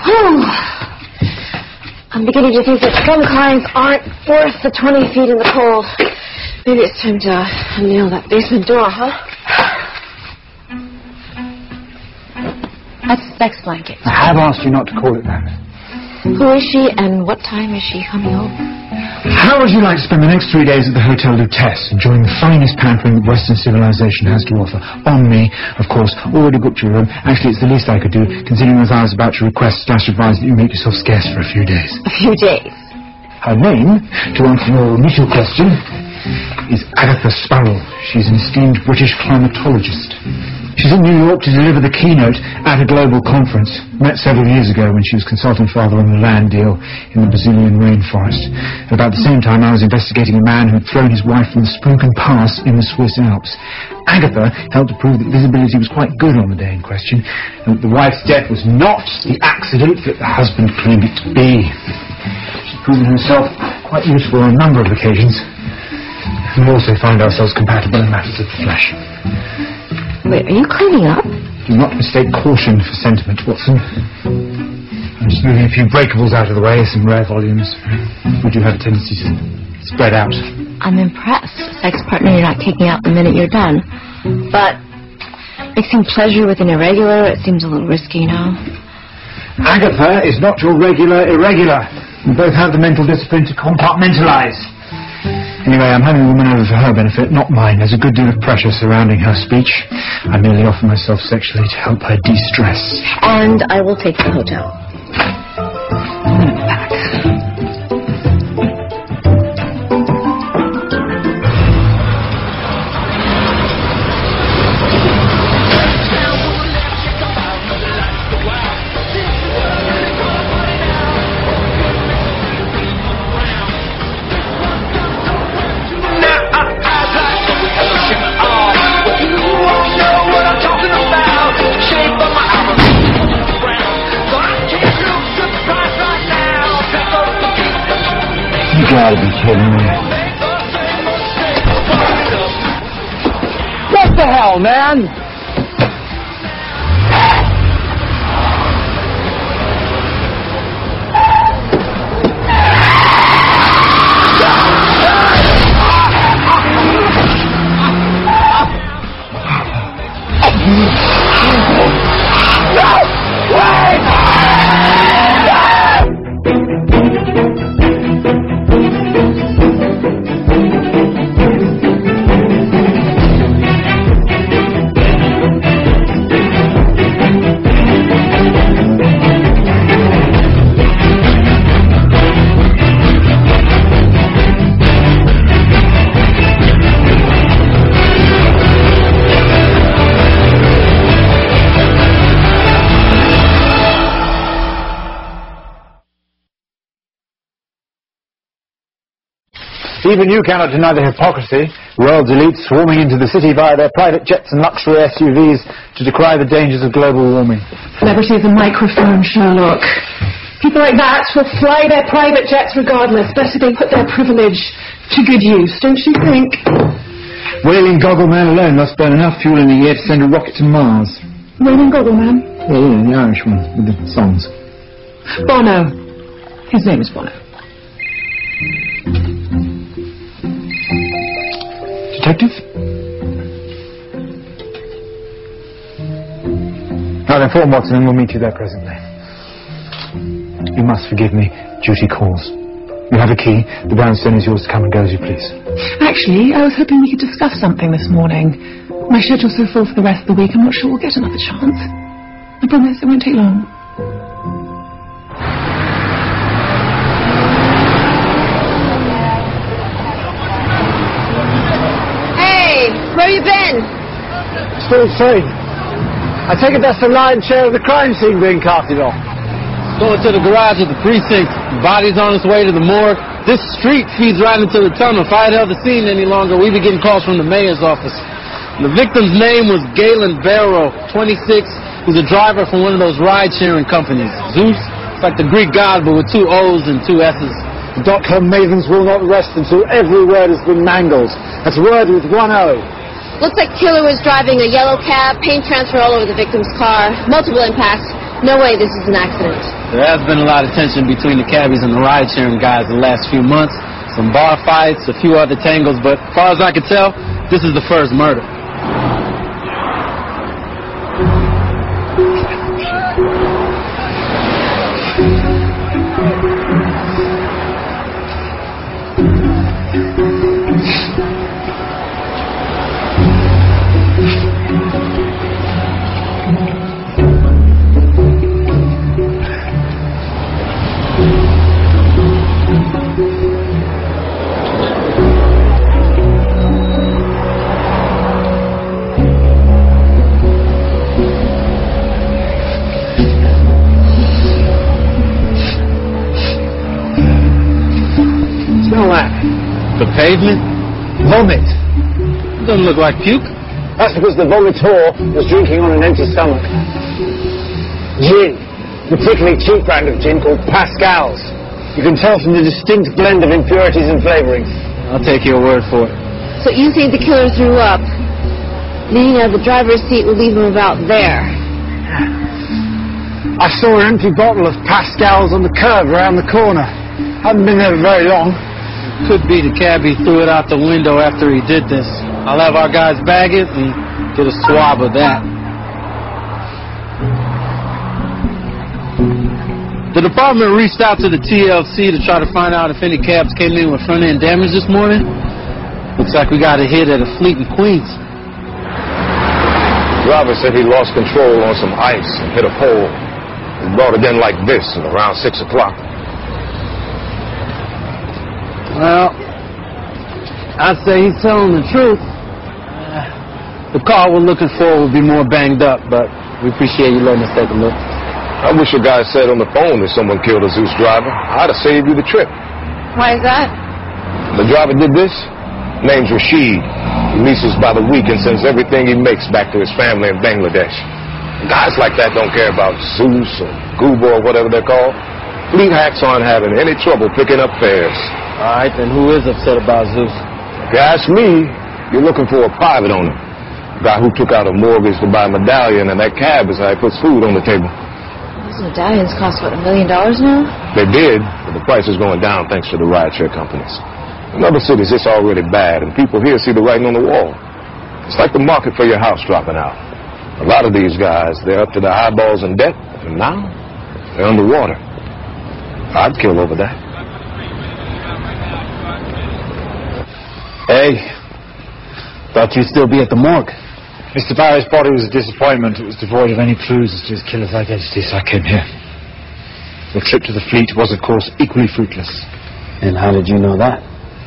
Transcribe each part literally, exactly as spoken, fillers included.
Oh. I'm beginning to think that some clients aren't worth the twenty feet in the cold. Maybe it's time to nail that basement door, huh? That's sex blanket. I have asked you not to call it that. Who is she and what time is she coming over? How would you like to spend the next three days at the Hotel Lutece, enjoying the finest pampering that Western civilization has to offer? On me, of course. Already booked your room. Actually, it's the least I could do, considering as I was about to request slash advise that you make yourself scarce for a few days. A few days? Her name, to answer your initial question, is Agatha Sparrow. She's an esteemed British climatologist. She's in New York to deliver the keynote at a global conference. Met several years ago when she was consulting father on the land deal in the Brazilian rainforest. At about the same time, I was investigating a man who had thrown his wife from the Sprüken Pass in the Swiss Alps. Agatha helped to prove that visibility was quite good on the day in question, and that the wife's death was not the accident that the husband claimed it to be. She's proven herself quite useful on a number of occasions. We also find ourselves compatible in matters of the flesh. Wait, are you cleaning up? Do not mistake caution for sentiment, Watson. I'm just moving a few breakables out of the way, some rare volumes. We do have a tendency to spread out. I'm impressed. Sex partner you're not taking out the minute you're done. But mixing pleasure with an irregular, it seems a little risky, you know? Agatha is not your regular irregular. We both have the mental discipline to compartmentalize. Anyway, I'm having a woman over for her benefit, not mine. There's a good deal of pressure surrounding her speech. I merely offer myself sexually to help her de-stress. And I will take the hotel. I'm gonna pack. You gotta be kidding me. What the hell, man? Even you cannot deny the hypocrisy. World's elite swarming into the city via their private jets and luxury S U Vs to decry the dangers of global warming. Celebrity is a microphone, Sherlock. People like that will fly their private jets regardless. Better they put their privilege to good use, don't you think? Whaling Goggle Man alone must burn enough fuel in a year to send a rocket to Mars. Whaling Goggle Man? Yeah, yeah, the Irish one with the songs. Bono. His name is Bono. Detective? I'll inform Watson and we'll meet you there presently. You must forgive me. Duty calls. You have a key. The brownstone is yours to come and go as you please. Actually, I was hoping we could discuss something this morning. My schedule's so full for the rest of the week, I'm not sure we'll get another chance. I promise it won't take long. Where you been? Still the same. I take it that's the lion's share of the crime scene being carted off. Going to the garage at the precinct. Body's on its way to the morgue. This street feeds right into the tunnel. If I had held the scene any longer, we'd be getting calls from the mayor's office. And the victim's name was Galen Barrow, twenty-six. He's a driver from one of those ride-sharing companies. Zeus? It's like the Greek god, but with two O's and two S's. The dot-com mavens will not rest until every word has been mangled. That's a word with one O. Looks like killer was driving a yellow cab, paint transfer all over the victim's car, multiple impacts. No way this is an accident. There has been a lot of tension between the cabbies and the ride-sharing guys the last few months. Some bar fights, a few other tangles, but as far as I can tell, this is the first murder. The pavement? Vomit. Doesn't look like puke. That's because the vomiteur was drinking on an empty stomach. Gin. Particularly cheap brand of gin called Pascal's. You can tell from the distinct blend of impurities and flavourings. I'll take your word for it. So you think the killer threw up? Leaning out of the driver's seat will leave him about there. I saw an empty bottle of Pascal's on the curb around the corner. Hadn't been there very long. Could be the cabbie threw it out the window after he did this. I'll have our guys bag it and get a swab of that. The department reached out to the T L C to try to find out if any cabs came in with front-end damage this morning. Looks like we got a hit at a fleet in Queens. Driver said he lost control on some ice and hit a pole. He brought it in like this at around six o'clock. Well, I'd say he's telling the truth. Uh, the car we're looking for will be more banged up, but we appreciate you letting us take a look. I wish your guy said on the phone that someone killed a Zeus driver. I'd have saved you the trip. Why is that? The driver did this. Name's Rashid. He leases by the week and sends everything he makes back to his family in Bangladesh. Guys like that don't care about Zeus or Gooba or whatever they're called. Fleet hacks aren't having any trouble picking up fares. All right, then who is upset about Zeus? If you ask me, you're looking for a private owner. A guy who took out a mortgage to buy a medallion, and that cab is how he puts food on the table. Those medallions cost, what, a million dollars now? They did, but the price is going down thanks to the rideshare companies. In other cities, it's already bad, and people here see the writing on the wall. It's like the market for your house dropping out. A lot of these guys, they're up to their eyeballs in debt, and now they're underwater. I'd kill over that. Hey, thought you'd still be at the morgue. Mister Barrow's body was a disappointment. It was devoid of any clues as to his killer's identity, so I came here. The trip to the fleet was, of course, equally fruitless. And how did you know that?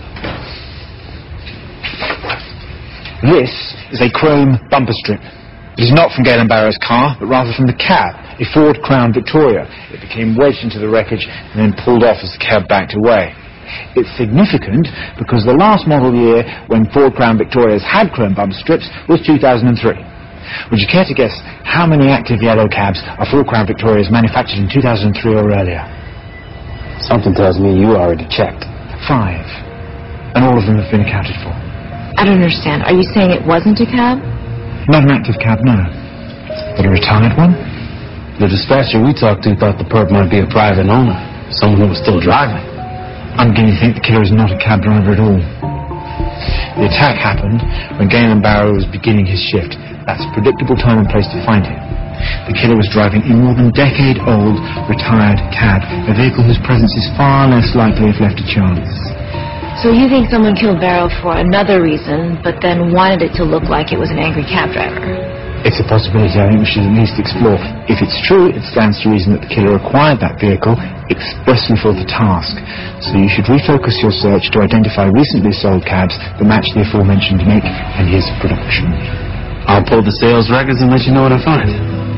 This is a chrome bumper strip. It is not from Galen Barrow's car, but rather from the cab, a Ford Crown Victoria. It became wedged into the wreckage and then pulled off as the cab backed away. It's significant because the last model year when Ford Crown Victorias had chrome bumper strips was two thousand three. Would you care to guess how many active yellow cabs are Ford Crown Victorias manufactured in two thousand three or earlier? Something tells me you already checked. Five. And all of them have been accounted for. I don't understand. Are you saying it wasn't a cab? Not an active cab, no. But a retired one? The dispatcher we talked to thought the perp might be a private owner, someone who was still driving. I'm beginning to think the killer is not a cab driver at all. The attack happened when Galen Barrow was beginning his shift. That's a predictable time and place to find him. The killer was driving a more than decade-old retired cab, a vehicle whose presence is far less likely if left to chance. So you think someone killed Barrow for another reason, but then wanted it to look like it was an angry cab driver? It's a possibility I think we should at least explore. If it's true, it stands to reason that the killer acquired that vehicle expressly for the task. So you should refocus your search to identify recently sold cabs that match the aforementioned make and years of production. I'll pull the sales records and let you know what I find.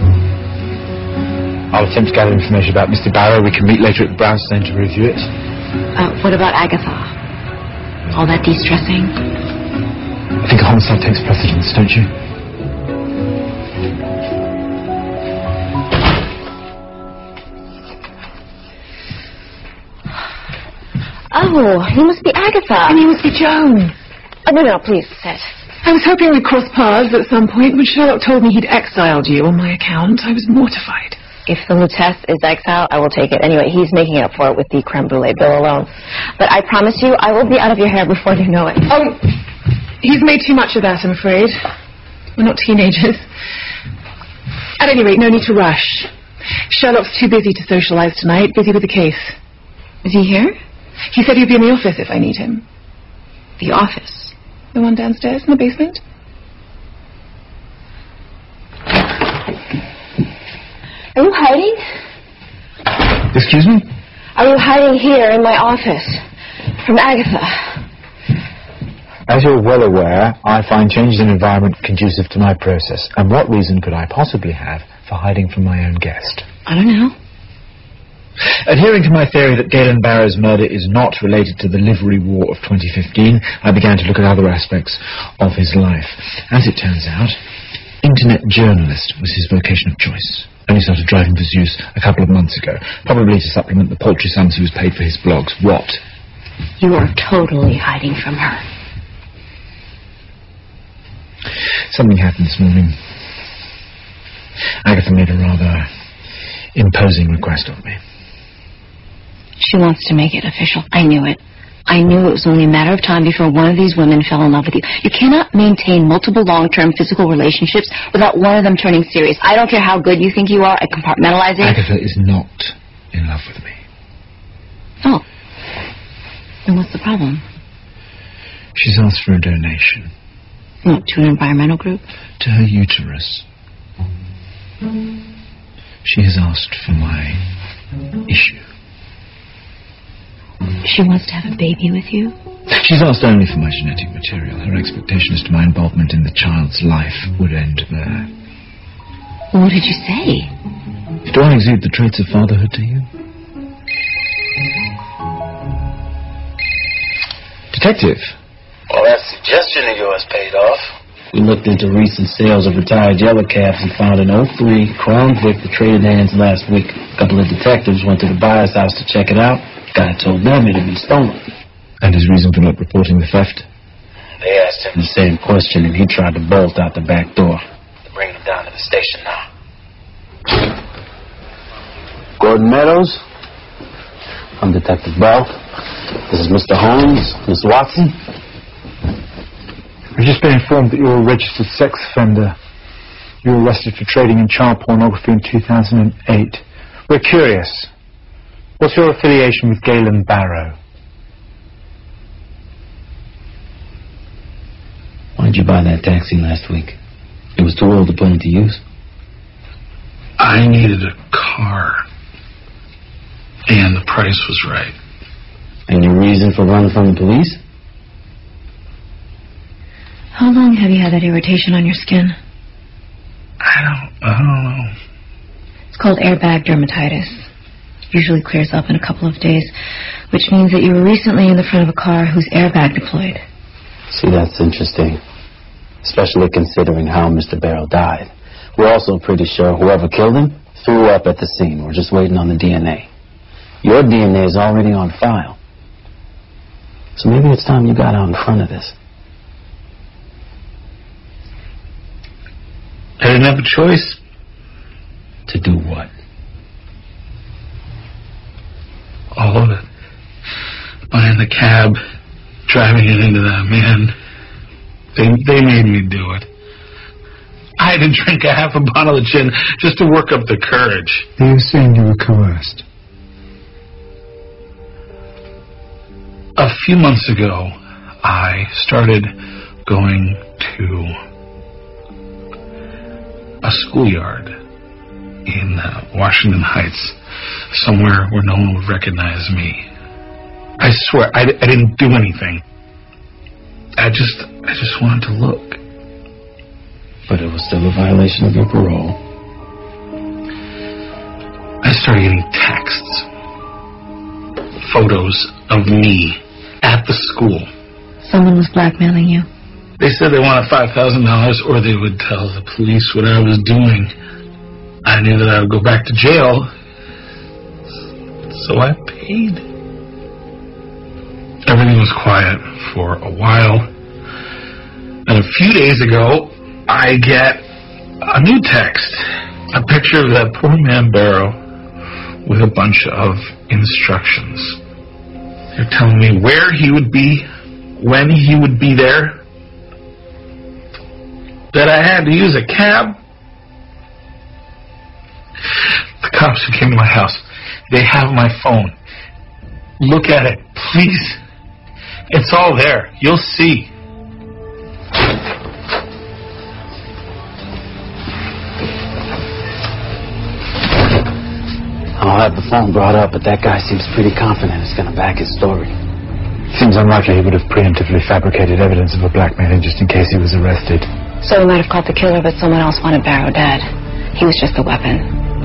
I'll attempt to gather information about Mister Barrow. We can meet later at the Brownstone to review it. Uh, what about Agatha? All that de-stressing? I think a homicide takes precedence, don't you? Oh, you must be Agatha. And you must be Joan. Oh, no, no, please, sit. I was hoping we'd cross paths at some point. When Sherlock told me he'd exiled you on my account, I was mortified. If the Lutece is exile, I will take it. Anyway, he's making up for it with the creme brulee bill alone. But I promise you, I will be out of your hair before you know it. Oh, he's made too much of that, I'm afraid. We're not teenagers. At any rate, no need to rush. Sherlock's too busy to socialize tonight, busy with the case. Is he here? He said he'd be in the office if I need him. The office? The one downstairs in the basement? Are you hiding? Excuse me? Are you hiding here in my office from Agatha? As you're well aware, I find changes in environment conducive to my process. And what reason could I possibly have for hiding from my own guest? I don't know. Adhering to my theory that Galen Barrow's murder is not related to the Livery War of twenty fifteen, I began to look at other aspects of his life. As it turns out, internet journalist was his vocation of choice. Only started driving for Zeus a couple of months ago, probably to supplement the paltry sums he was paid for his blogs. What? You are totally hiding from her. Something happened this morning. Agatha made a rather imposing request of me. She wants to make it official. I knew it. I knew it was only a matter of time before one of these women fell in love with you. You cannot maintain multiple long-term physical relationships without one of them turning serious. I don't care how good you think you are at compartmentalizing. Agatha is not in love with me. Oh. Then what's the problem? She's asked for a donation. What, to an environmental group? To her uterus. She has asked for my issue. She wants to have a baby with you? She's asked only for my genetic material. Her expectation as to my involvement in the child's life would end there. What did you say? Do I exude the traits of fatherhood to you? Detective. Well, that suggestion of yours paid off. We looked into recent sales of retired yellow cabs and found an oh three Crown Vic that traded hands last week. A couple of detectives went to the buyer's house to check it out. Guy told them it had been stolen. And his reason for not reporting the theft? They asked him the same question, and he tried to bolt out the back door. They're bringing him down to the station now. Gordon Meadows. I'm Detective Bell. This is Mister Holmes, Miss Watson. We've just been informed that you're a registered sex offender. You were arrested for trading in child pornography in two thousand eight. We're curious. What's your affiliation with Galen Barrow? Why'd you buy that taxi last week? It was too old to put into use. I needed a car. And the price was right. And your reason for running from the police? How long have you had that irritation on your skin? I don't, I don't know. It's called airbag dermatitis. Usually clears up in a couple of days, which means that you were recently in the front of a car whose airbag deployed. See, that's interesting, especially considering how Mister Barrow died. We're also pretty sure whoever killed him threw up at the scene. We're just waiting on the D N A. Your D N A is already on file. So maybe it's time you got out in front of this. I didn't have a choice. To do what? All of it. Buying the cab, driving it into that man. They, they made me do it. I had to drink a half a bottle of gin just to work up the courage. Are you saying you were coerced? A few months ago, I started going to a schoolyard in uh, Washington Heights, somewhere where no one would recognize me. I swear, I, I didn't do anything. I just, I just wanted to look. But it was still a violation of your parole. I started getting texts, photos of me at the school. Someone was blackmailing you. They said they wanted five thousand dollars or they would tell the police what I was doing. I knew that I would go back to jail, so I paid. Everything was quiet for a while. And a few days ago, I get a new text. a picture of that poor man Barrow with a bunch of instructions. They're telling me where he would be, when he would be there, that I had to use a cab. The cops who came to my house, they have my phone. Look at it, please. It's all there. You'll see. I'll have the phone brought up, but that guy seems pretty confident it's going to back his story. Seems unlikely he would have preemptively fabricated evidence of a blackmailing just in case he was arrested. So he might have caught the killer, but someone else wanted Barrow dead. He was just the weapon.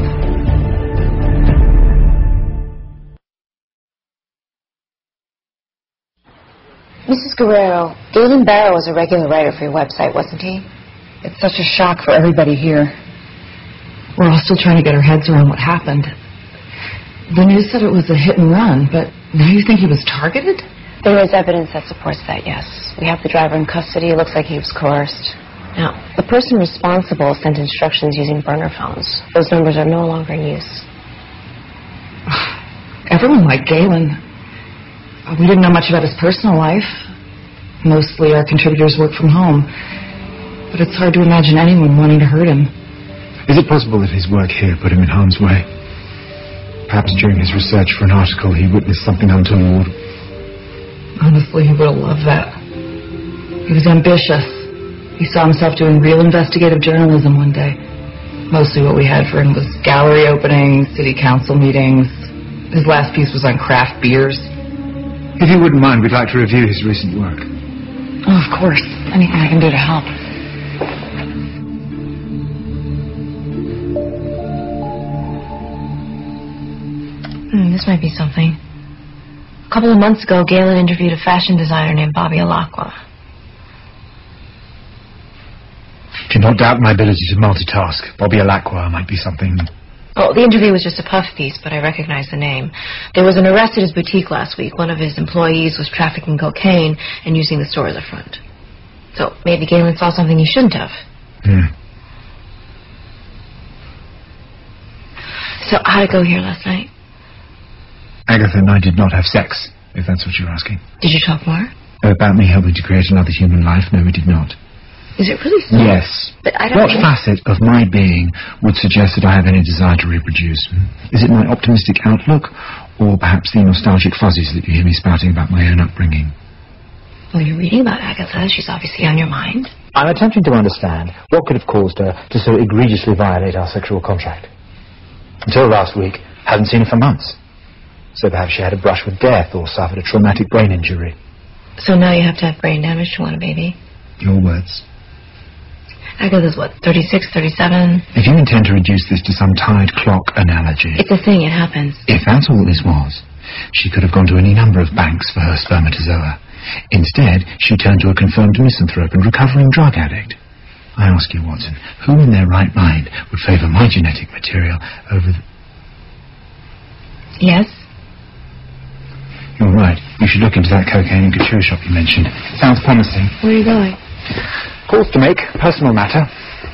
Missus Guerrero, Galen Barrow was a regular writer for your website, wasn't he? It's such a shock for everybody here. We're all still trying to get our heads around what happened. The news said it was a hit and run, but now you think he was targeted? There is evidence that supports that, yes. We have the driver in custody. It looks like he was coerced. Now, the person responsible sent instructions using burner phones. Those numbers are no longer in use. Everyone liked Galen. We didn't know much about his personal life. Mostly our contributors work from home. But it's hard to imagine anyone wanting to hurt him. Is it possible that his work here put him in harm's way? Perhaps during his research for an article he witnessed something untoward. Honestly, he would have loved that. He was ambitious. He saw himself doing real investigative journalism one day. Mostly what we had for him was gallery openings, city council meetings. His last piece was on craft beers. If you wouldn't mind, we'd like to review his recent work. Oh, of course. Anything I can do to help. Hmm, this might be something. A couple of months ago, Galen interviewed a fashion designer named Bobby Alacqua. Do not doubt my ability to multitask. Bobby Alacqua might be something... Oh, the interview was just a puff piece, but I recognize the name. There was an arrest at his boutique last week. One of his employees was trafficking cocaine and using the store as a front. So maybe Galen saw something he shouldn't have. Hmm. So how'd it go here last night? Agatha and I did not have sex, if that's what you're asking. Did you talk more? About me helping to create another human life? No, we did not. Is it really so? Yes. But I don't What know. facet of my being would suggest that I have any desire to reproduce? Is it my optimistic outlook, or perhaps the nostalgic fuzzies that you hear me spouting about my own upbringing? Well, you're reading about Agatha. She's obviously on your mind. I'm attempting to understand what could have caused her to so egregiously violate our sexual contract. Until last week, hadn't seen her for months. So perhaps she had a brush with death or suffered a traumatic brain injury. So now you have to have brain damage to want a baby? Your words. Agatha's what, thirty-six, thirty-seven? If you intend to reduce this to some tied clock analogy... It's a thing, it happens. If that's all this was, she could have gone to any number of banks for her spermatozoa. Instead, she turned to a confirmed misanthrope and recovering drug addict. I ask you, Watson, who in their right mind would favour my genetic material over the... Yes? You're right. You should look into that cocaine and couture shop you mentioned. Sounds promising. Where are you going? Calls to make. Personal matter.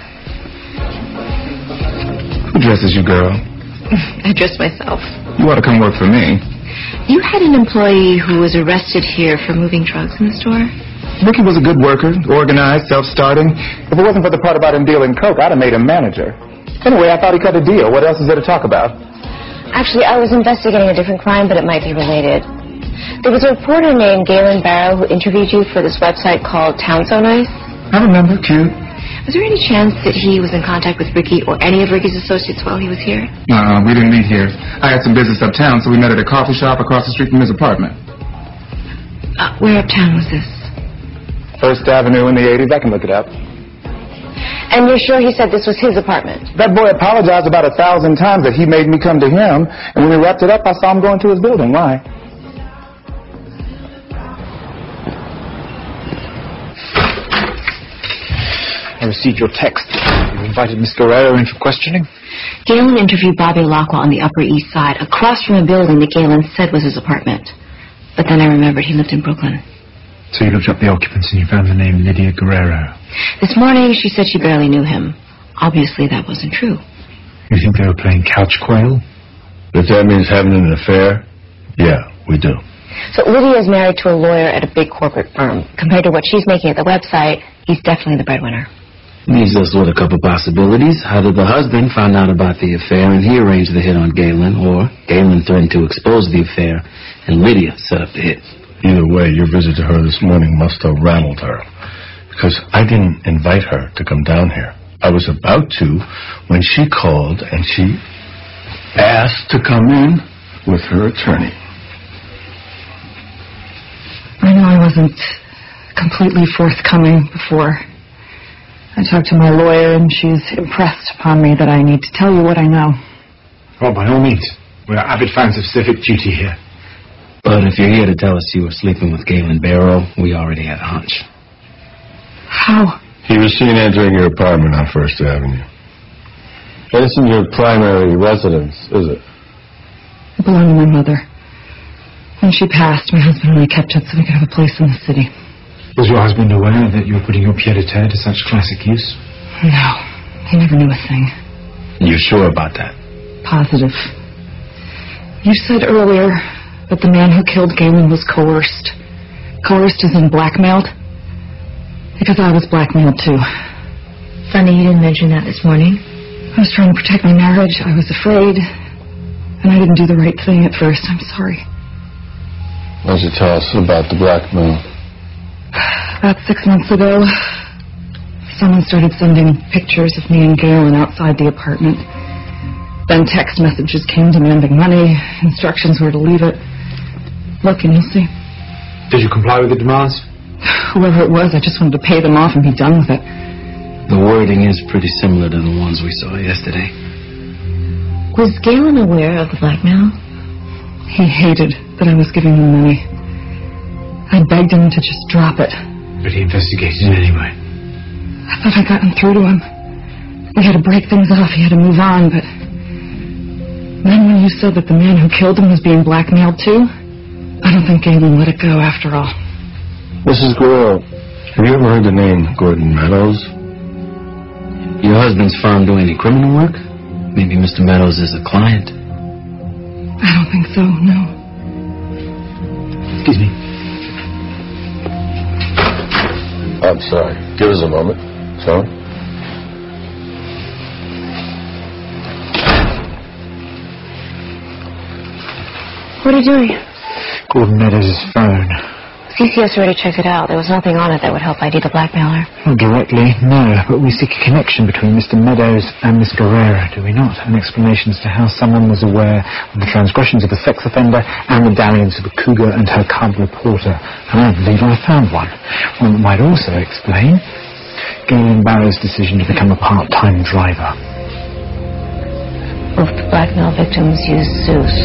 Who dresses you, girl? I dressed myself. You ought to come work for me. You had an employee who was arrested here for moving drugs in the store? Ricky was a good worker, organized, self-starting. If it wasn't for the part about him dealing coke, I'd have made him manager. Anyway, I thought he cut a deal. What else is there to talk about? Actually, I was investigating a different crime, but it might be related. There was a reporter named Galen Barrow who interviewed you for this website called Town So Nice. I remember, cute. Was there any chance that he was in contact with Ricky or any of Ricky's associates while he was here? Uh-uh, we didn't meet here. I had some business uptown, so we met at a coffee shop across the street from his apartment. Uh, where uptown was this? First Avenue in the eighties. I can look it up. And you're sure he said this was his apartment? That boy apologized about a thousand times that he made me come to him, and when we wrapped it up, I saw him going to his building. Why? I received your text. You invited Miss Guerrero in for questioning? Galen interviewed Bobby Alacqua on the Upper East Side, across from a building that Galen said was his apartment. But then I remembered he lived in Brooklyn. So you looked up the occupants and you found the name Lydia Guerrero. This morning, she said she barely knew him. Obviously, that wasn't true. You think they were playing couch quail? If that means having an affair, yeah, we do. So Lydia's married to a lawyer at a big corporate firm. Compared to what she's making at the website, he's definitely the breadwinner. Leaves us with a couple possibilities. How did the husband find out about the affair and he arranged the hit on Galen, or Galen threatened to expose the affair and Lydia set up the hit? Either way, your visit to her this morning must have rattled her, because I didn't invite her to come down here. I was about to when she called and she asked to come in with her attorney. I know I wasn't completely forthcoming before. I talked to my lawyer, and she's impressed upon me that I need to tell you what I know. Well, by all means. We're avid fans of civic duty here. But if you're here to tell us you were sleeping with Galen Barrow, we already had a hunch. How? He was seen entering your apartment on First Avenue. That isn't your primary residence, is it? It belonged to my mother. When she passed, my husband and I kept it so we could have a place in the city. Was your husband aware that you were putting your pied-à-terre to such classic use? No, he never knew a thing. You're sure about that? Positive. You said earlier that the man who killed Galen was coerced. Coerced as in blackmailed? Because I was blackmailed too. Funny you didn't mention that this morning. I was trying to protect my marriage. I was afraid. And I didn't do the right thing at first. I'm sorry. Why don't you tell us about the blackmail? About six months ago, someone started sending pictures of me and Galen outside the apartment. Then text messages came demanding money, instructions where to leave it. Look and you'll see. Did you comply with the demands? Whoever it was, I just wanted to pay them off and be done with it. The wording is pretty similar to the ones we saw yesterday. Was Galen aware of the blackmail? He hated that I was giving him money. I begged him to just drop it. But he investigated it anyway. I thought I'd gotten through to him. We had to break things off. He had to move on, but then when you said that the man who killed him was being blackmailed too, I don't think Galen let it go after all. Missus Guerrero, have you ever heard the name Gordon Meadows? Your husband's firm do any criminal work? Maybe Mister Meadows is a client. I don't think so, no. Excuse me. I'm sorry. Give us a moment. Sorry. What are you doing? Gordon Meadows' phone. C C S already checked it out. There was nothing on it that would help I D the blackmailer. Not directly, no, but we seek a connection between Mister Meadows and Miss Guerrero, do we not? An explanation as to how someone was aware of the transgressions of a sex offender and the dalliance of a cougar and her cub reporter. And I believe I found one. One that might also explain Galen Barrow's decision to become a part-time driver. Both the blackmail victims used Zeus.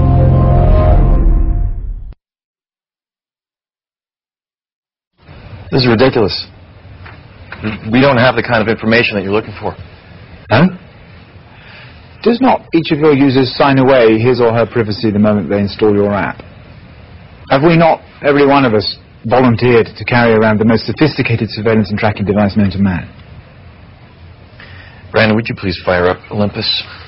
This is ridiculous. We don't have the kind of information that you're looking for. Huh? Does not each of your users sign away his or her privacy the moment they install your app? Have we not, every one of us, volunteered to carry around the most sophisticated surveillance and tracking device known to man? Brandon, would you please fire up Olympus?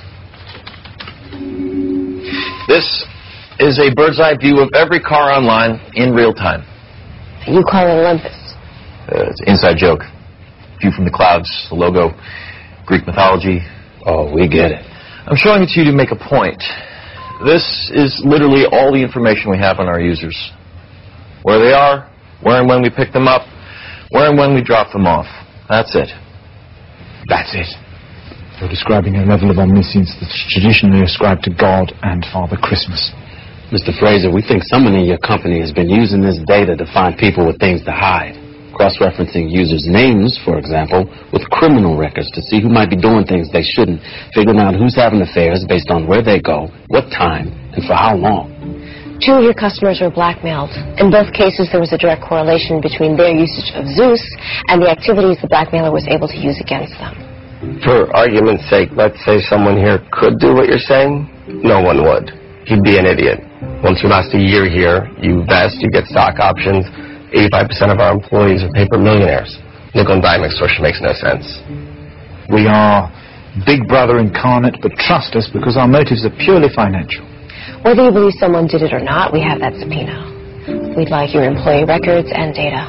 This is a bird's eye view of every car online in real time. You call it Olympus? Uh, it's an inside joke. View from the clouds, the logo, Greek mythology. Oh, we get it. I'm showing it to you to make a point. This is literally all the information we have on our users. Where they are, where and when we pick them up, where and when we drop them off. That's it. That's it. You're describing a level of omniscience that's traditionally ascribed to God and Father Christmas. Mister Fraser, we think someone in your company has been using this data to find people with things to hide. Cross-referencing users' names, for example, with criminal records to see who might be doing things they shouldn't, figuring out who's having affairs based on where they go, what time, and for how long. Two of your customers were blackmailed. In both cases, there was a direct correlation between their usage of Zeus and the activities the blackmailer was able to use against them. For argument's sake, let's say someone here could do what you're saying. No one would. He'd be an idiot. Once you last a year here, you vest, you get stock options. eighty-five percent of our employees are paper millionaires. Nickel and dime extortion makes no sense. We are Big Brother incarnate, but trust us because our motives are purely financial. Whether you believe someone did it or not, we have that subpoena. We'd like your employee records and data.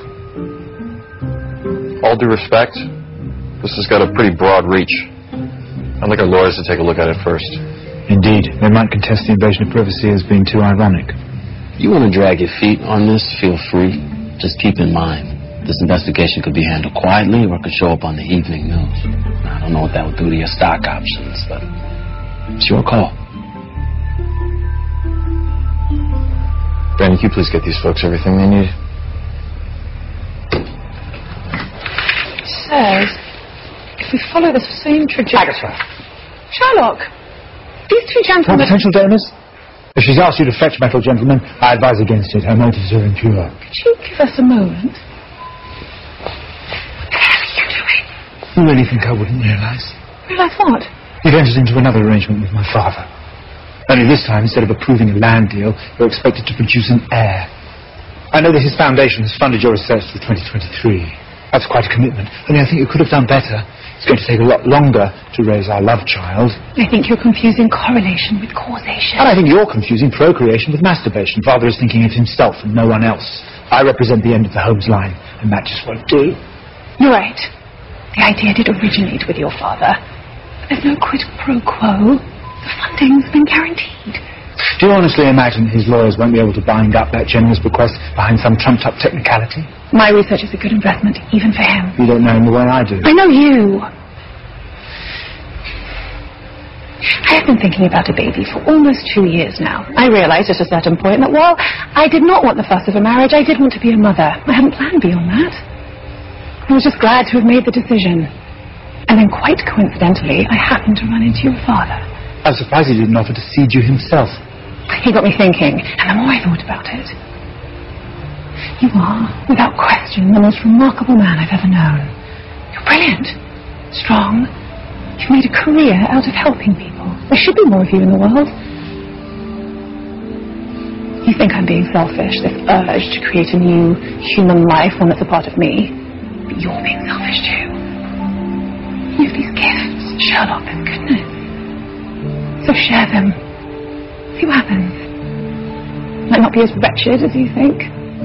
All due respect, this has got a pretty broad reach. I'd like our lawyers to take a look at it first. Indeed, they might contest the invasion of privacy as being too ironic. You want to drag your feet on this, feel free. Just keep in mind, this investigation could be handled quietly or it could show up on the evening news. I don't know what that would do to your stock options, but it's your call. Brandon, can you please get these folks everything they need? It says, if we follow the same trajectory... Agatha. Sherlock, these two For gentlemen... potential donors? If she's asked you to fetch metal, gentlemen, I advise against it. Her motives are impure. Could you give us a moment? You really think I wouldn't realise? Realise what? You've entered into another arrangement with my father. Only this time, instead of approving a land deal, you're expected to produce an heir. I know that his foundation has funded your research through twenty twenty-three. That's quite a commitment. Only I think you could have done better. It's going to take a lot longer to raise our love child. I think you're confusing correlation with causation. And I think you're confusing procreation with masturbation. Father is thinking of himself and no one else. I represent the end of the Holmes line, and that just won't do. You're right. The idea did originate with your father. But there's no quid pro quo. The funding's been guaranteed. Do you honestly imagine his lawyers won't be able to bind up that generous bequest behind some trumped-up technicality? My research is a good investment, even for him. You don't know him the way I do. I know you. I have been thinking about a baby for almost two years now. I realized at a certain point that while I did not want the fuss of a marriage, I did want to be a mother. I hadn't planned beyond that. I was just glad to have made the decision. And then quite coincidentally, I happened to run into your father. I'm surprised he didn't offer to seed you himself. He got me thinking, and the more I thought about it, you are, without question, the most remarkable man I've ever known. You're brilliant, strong. You've made a career out of helping people. There should be more of you in the world. You think I'm being selfish, this urge to create a new human life, one that's a part of me. But you're being selfish too. You have these gifts, Sherlock, and goodness. So share them. See what happens. Might not be as wretched as you think.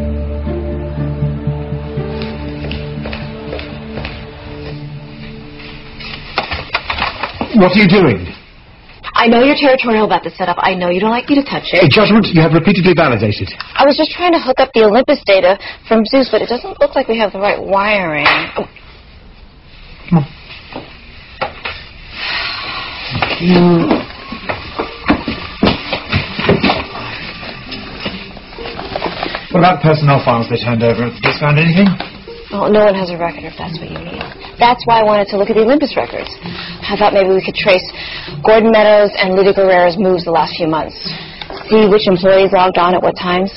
What are you doing? I know you're territorial about the setup. I know you don't like me to touch it. A judgment you have repeatedly validated. I was just trying to hook up the Olympus data from Zeus, but it doesn't look like we have the right wiring. Oh. Come on. Thank you. What about the personnel files they turned over? Have you found anything? Well, no one has a record, if that's what you mean. That's why I wanted to look at the Olympus records. I thought maybe we could trace Gordon Meadows and Lydia Guerrero's moves the last few months. See which employees logged on at what times.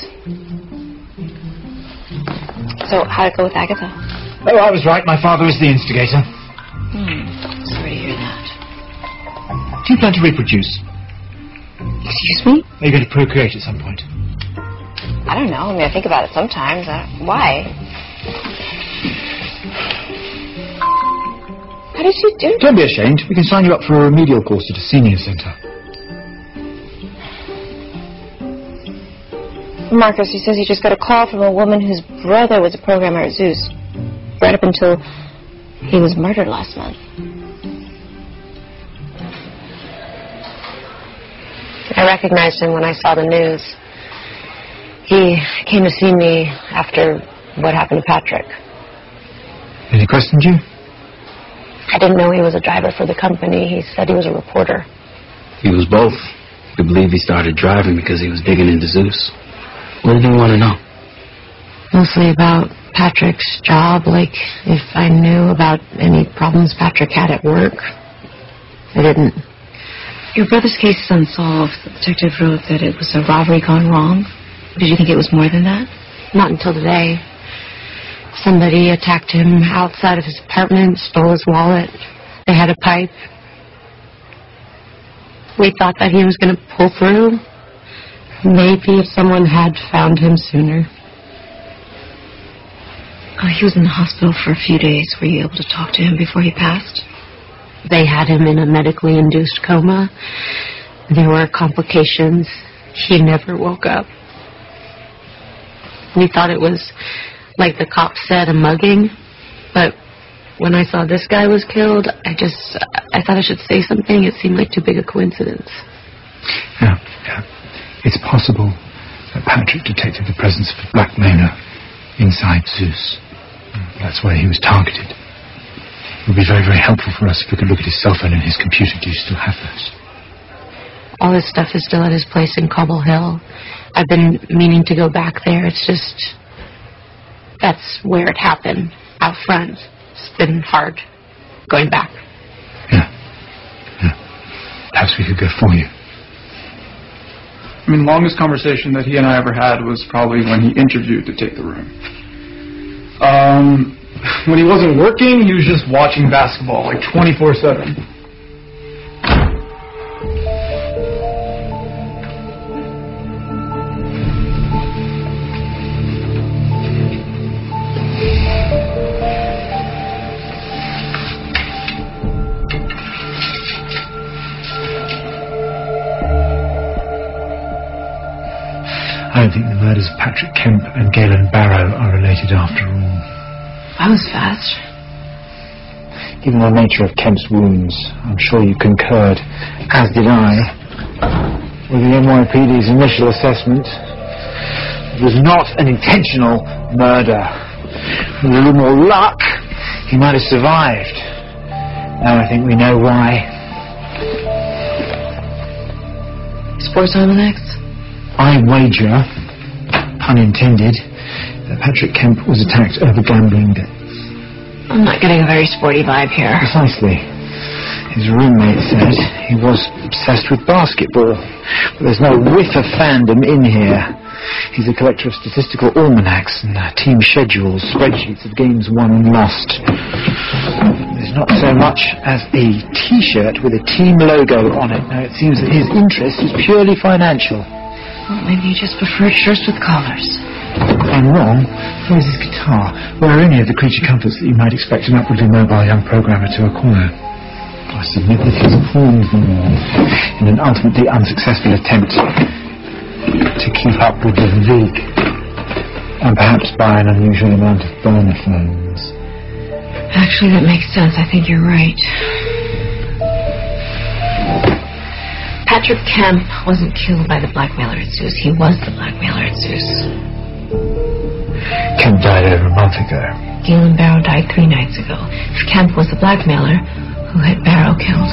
So, how'd it go with Agatha? Oh, I was right. My father is the instigator. Hmm. Sorry to hear that. Do you plan to reproduce? Excuse me? Are you going to procreate at some point? I don't know. I mean, I think about it sometimes. I don't... Why? How did you do it? Don't be ashamed. We can sign you up for a remedial course at a senior centre. Marcus, he says he just got a call from a woman whose brother was a programmer at Zeus. Right up until he was murdered last month. I recognized him when I saw the news. He came to see me after what happened to Patrick. Has he questioned you? I didn't know he was a driver for the company. He said he was a reporter. He was both. We believe he started driving because he was digging into Zeus. What did he want to know? Mostly about Patrick's job, like if I knew about any problems Patrick had at work. I didn't. Your brother's case is unsolved. The detective wrote that it was a robbery gone wrong. Did you think it was more than that? Not until today. Somebody attacked him outside of his apartment, stole his wallet. They had a pipe. We thought that he was going to pull through. Maybe if someone had found him sooner. Oh, he was in the hospital for a few days. Were you able to talk to him before he passed? They had him in a medically induced coma. There were complications. He never woke up. We thought it was, like the cops said, a mugging. But when I saw this guy was killed, I just, I thought I should say something. It seemed like too big a coincidence. Yeah, yeah. It's possible that Patrick detected the presence of a blackmailer inside Zeus. That's where he was targeted. It would be very, very helpful for us if we could look at his cell phone and his computer. Do you still have those? All his stuff is still at his place in Cobble Hill. I've been meaning to go back there. It's just, that's where it happened, out front. It's been hard going back. Yeah. Yeah. Perhaps we could go for you. I mean, longest conversation that he and I ever had was probably when he interviewed to take the room. Um, when he wasn't working, he was just watching basketball, like twenty-four seven. I don't think the murders of Patrick Kemp and Galen Barrow are related after all. That was fast. Given the nature of Kemp's wounds, I'm sure you concurred, as did I, with the N Y P D's initial assessment. It was not an intentional murder. With a little more luck, he might have survived. Now I think we know why. Sports Almanacs? I wager, pun intended, that Patrick Kemp was attacked over gambling debts. I'm not getting a very sporty vibe here. Precisely. His roommate said he was obsessed with basketball, but there's no whiff of fandom in here. He's a collector of statistical almanacs and uh, team schedules, spreadsheets of games won and lost. There's not so much as a T-shirt with a team logo on it. Now, it seems that his interest is purely financial. Well, maybe you just preferred shirts with collars. I'm wrong. Where's his guitar? Where are any of the creature comforts that you might expect an upwardly mobile young programmer to acquire? I submit that he's pawned them all in an ultimately unsuccessful attempt to keep up with the Vig and perhaps buy an unusual amount of burner phones. Actually, that makes sense. I think you're right. Patrick Kemp wasn't killed by the blackmailer at Zeus. He was the blackmailer at Zeus. Kemp died over a month ago. Galen Barrow died three nights ago. If Kemp was the blackmailer, who had Barrow killed?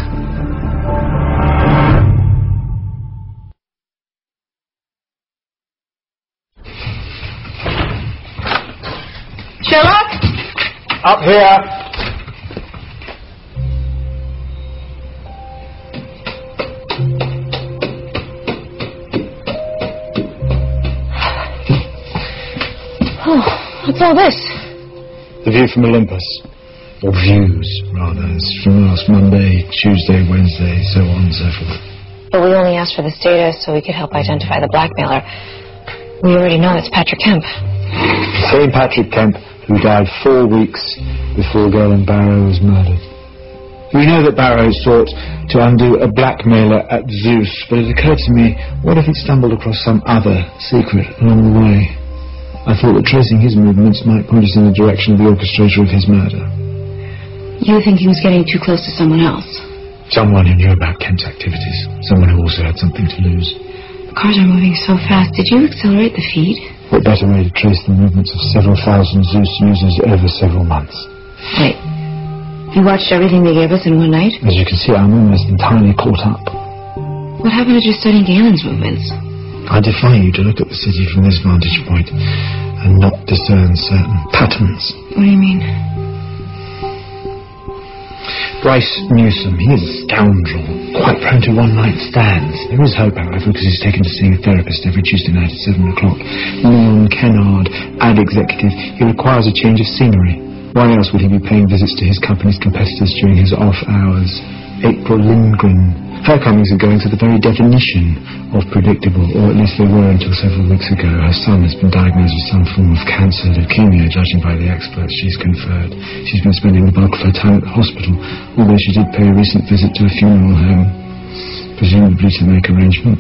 Sherlock? Up here. Oh, what's all this? The view from Olympus. Or views, rather. It's from last Monday, Tuesday, Wednesday, so on and so forth. But we only asked for this data so we could help identify the blackmailer. We already know it's Patrick Kemp. The same Patrick Kemp who died four weeks before Galen Barrow was murdered. We know that Barrow sought to undo a blackmailer at Zeus, but it occurred to me, what if he'd stumbled across some other secret along the way? I thought that tracing his movements might point us in the direction of the orchestrator of his murder. You think he was getting too close to someone else? Someone who knew about Kemp's activities. Someone who also had something to lose. The cars are moving so fast. Did you accelerate the feed? What better way to trace the movements of several thousand Zeus users over several months? Wait. You watched everything they gave us in one night? As you can see, I'm almost entirely caught up. What happened to just studying Galen's movements? I defy you to look at the city from this vantage point and not discern certain patterns. What do you mean? Bryce Newsom, he is a scoundrel, quite prone to one-night stands. There is hope, however, because he's taken to seeing a therapist every Tuesday night at seven o'clock. Leon Kennard, ad executive, he requires a change of scenery. Why else would he be paying visits to his company's competitors during his off hours? April Lindgren, Her comings are going to the very definition of predictable, or at least they were until several weeks ago. Her son has been diagnosed with some form of cancer, leukemia, judging by the experts she's conferred. She's been spending the bulk of her time at the hospital, although she did pay a recent visit to a funeral home, presumably to make arrangements.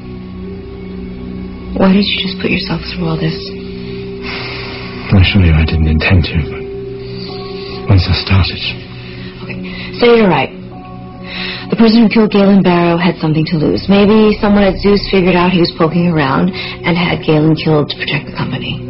Why did you just put yourself through all this? I assure you I didn't intend to, but once I started... Okay, so you're right. The person who killed Galen Barrow had something to lose. Maybe someone at Zeus figured out he was poking around and had Galen killed to protect the company.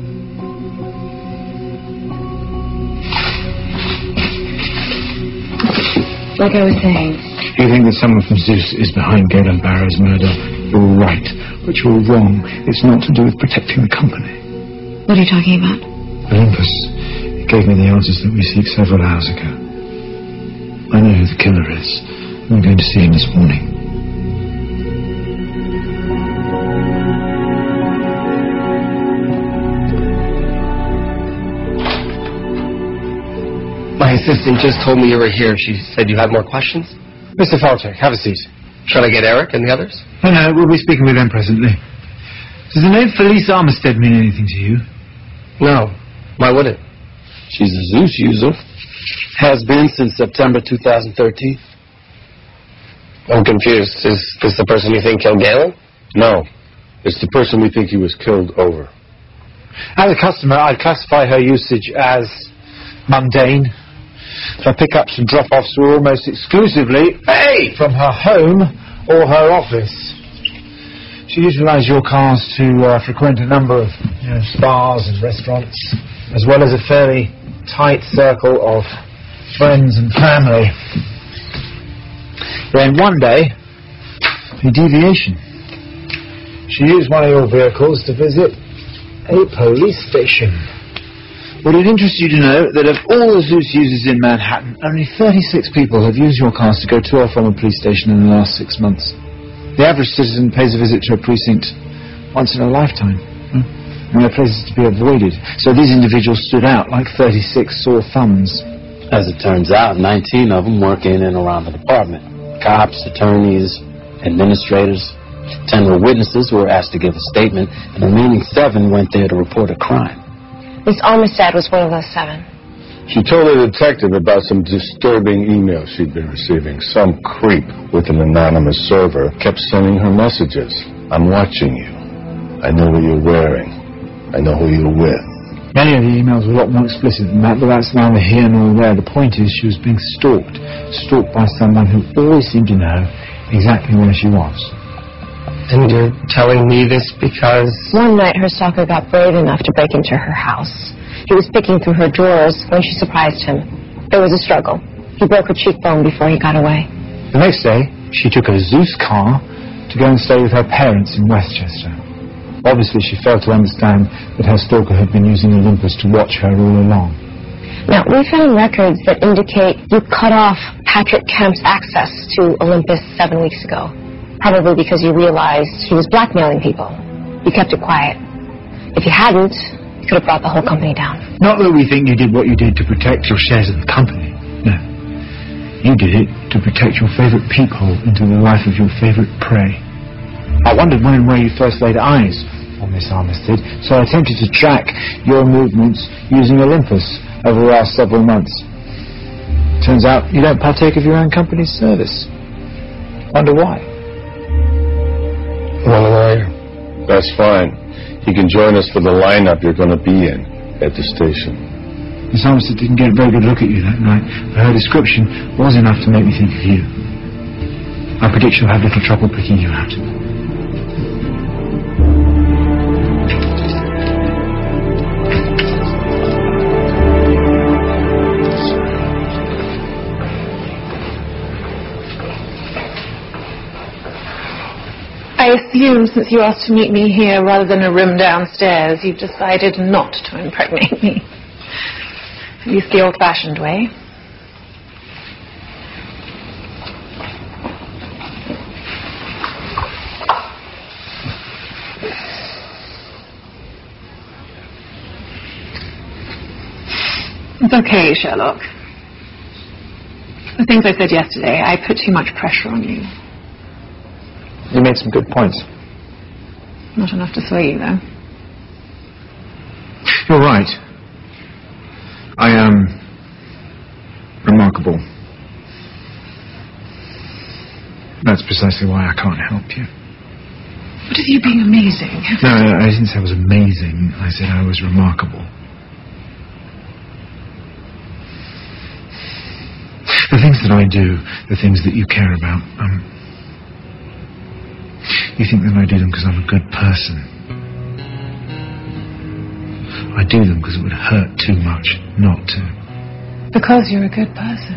Like I was saying... You think that someone from Zeus is behind Galen Barrow's murder? You're right, but you're wrong. It's not to do with protecting the company. What are you talking about? Olympus. It gave me the answers that we seek several hours ago. I know who the killer is. I'm going to see him this morning. My assistant just told me you were here. She said you had more questions? Mister Falchek, have a seat. Should I get Eric and the others? No, no, we'll be speaking with them presently. Does the name Felice Armistead mean anything to you? No. Why would it? She's a Zeus user. Has been since September two thousand thirteen. I'm confused. Is this the person you think killed Galen? No. It's the person we think he was killed over. As a customer, I'd classify her usage as mundane. Her pickups and drop-offs were almost exclusively hey! from her home or her office. She utilised your cars to uh, frequent a number of you know, spas and restaurants, as well as a fairly tight circle of friends and family. Then one day, a deviation. She used one of your vehicles to visit a police station. Would it interest you to know that of all the Zeus users in Manhattan, only thirty-six people have used your cars to go to or from a police station in the last six months? The average citizen pays a visit to a precinct once in a lifetime. Hmm? And there are places to be avoided. So these individuals stood out like thirty-six sore thumbs. As it turns out, nineteen of them work in and around the department. Cops, attorneys, administrators. Ten were witnesses who were asked to give a statement, and the remaining seven went there to report a crime. Miss Armistead was one of those seven. She told a detective about some disturbing emails she'd been receiving. Some creep with an anonymous server kept sending her messages. I'm watching you. I know what you're wearing. I know who you're with. Many of the emails were a lot more explicit than that, but that's neither here nor there. The point is she was being stalked. Stalked by someone who always seemed to know exactly where she was. And you're telling me this because... One night her stalker got brave enough to break into her house. He was picking through her drawers when she surprised him. There was a struggle. He broke her cheekbone before he got away. The next day, she took a Zeus car to go and stay with her parents in Westchester. Obviously, she failed to understand that her stalker had been using Olympus to watch her all along. Now, we found records that indicate you cut off Patrick Kemp's access to Olympus seven weeks ago. Probably because you realized he was blackmailing people. You kept it quiet. If you hadn't, you could have brought the whole company down. Not that we think you did what you did to protect your shares of the company. No. You did it to protect your favourite peephole into the life of your favourite prey. I wondered when and where you first laid eyes on Miss Armistead, so I attempted to track your movements using Olympus over the last several months. Turns out you don't partake of your own company's service. Wonder why? One lawyer. That's fine. He can join us for the lineup you're going to be in at the station. Miss Armistead didn't get a very good look at you that night, but her description was enough to make me think of you. I predict she'll have little trouble picking you out. I assume since you asked to meet me here rather than a room downstairs, you've decided not to impregnate me. At least the old-fashioned way. It's okay, Sherlock. The things I said yesterday, I put too much pressure on you. You made some good points. Not enough to sway you, though. You're right. I am remarkable. That's precisely why I can't help you. What is you being amazing? No, I didn't say I was amazing. I said I was remarkable. The things that I do, the things that you care about, um, you think that I do them because I'm a good person. I do them because it would hurt too much not to. Because you're a good person.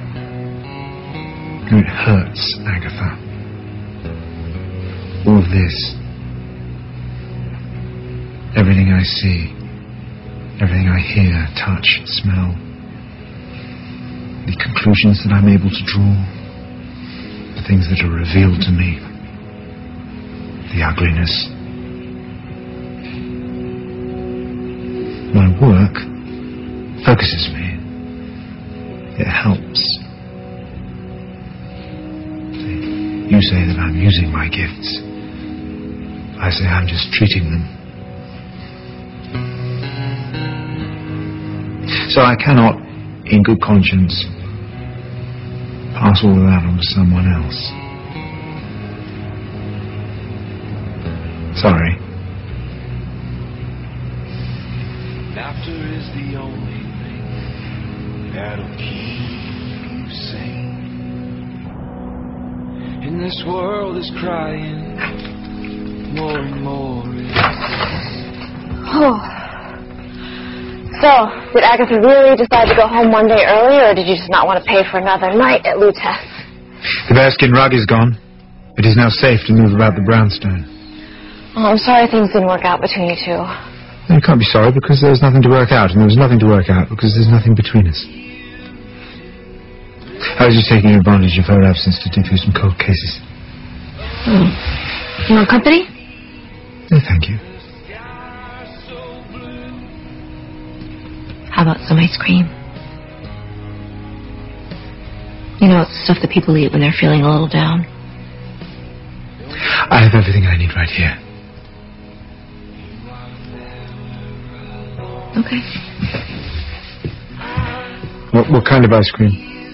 It hurts, Agatha. All of this. Everything I see. Everything I hear, touch, smell. The conclusions that I'm able to draw. The things that are revealed to me. The ugliness. My work focuses me. It helps. You say that I'm using my gifts. I say I'm just treating them. So I cannot, in good conscience, pass all of that on to someone else. Sorry. Laughter is the only thing that'll keep you sane. And this world is crying more and more. Oh. So, did Agatha really decide to go home one day early, or did you just not want to pay for another night at Luteth? The bearskin rug is gone. It is now safe to move about the brownstone. Oh, I'm sorry things didn't work out between you two. You can't be sorry because there's nothing to work out, and there was nothing to work out because there's nothing between us. I was just taking advantage of her absence to dig through some cold cases. Hmm. You want company? No, thank you. How about some ice cream? You know, it's the stuff that people eat when they're feeling a little down. I have everything I need right here. Okay. What, what kind of ice cream?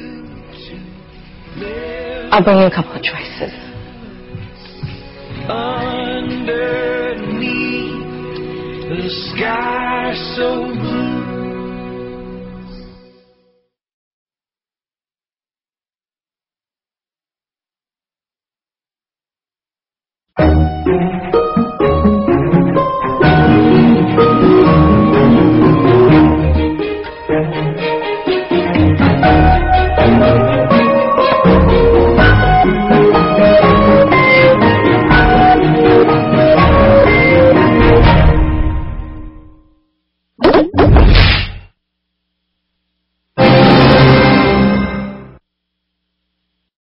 I'll bring you a couple of choices. Underneath the sky so blue.